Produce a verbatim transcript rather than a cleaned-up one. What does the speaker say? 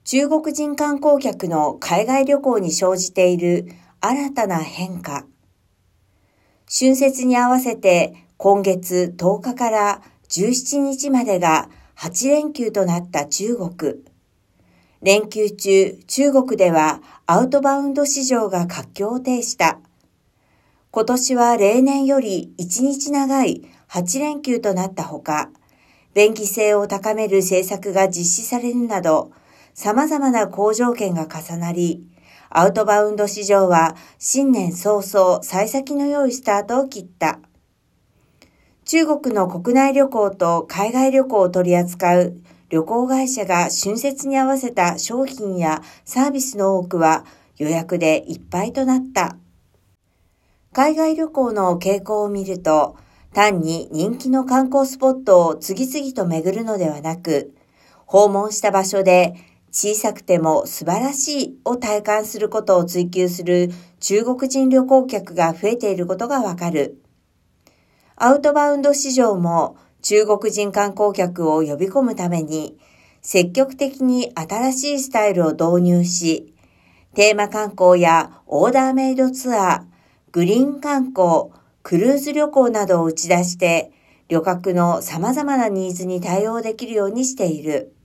中国人観光客の海外旅行に生じている新たな変化。春節に合わせて今月とおかからじゅうしちにちまでがはちれんきゅうとなった中国。連休中、中国ではアウトバウンド市場が活況を呈した。今年は例年よりいちにち長いはちれんきゅうとなったほか、便宜性を高める政策が実施されるなど、様々な好条件が重なり、アウトバウンド市場は新年早々幸先の良いスタートを切った。中国の国内旅行と海外旅行を取り扱う旅行会社が春節に合わせた商品やサービスの多くは予約でいっぱいとなった。海外旅行の傾向を見ると、単に人気の観光スポットを次々と巡るのではなく、訪問した場所で小さくても素晴らしいを体感することを追求する中国人旅行客が増えていることがわかる。アウトバウンド市場も中国人観光客を呼び込むために積極的に新しいスタイルを導入し、テーマ観光やオーダーメイドツアー、グリーン観光、クルーズ旅行などを打ち出して旅客の様々なニーズに対応できるようにしている。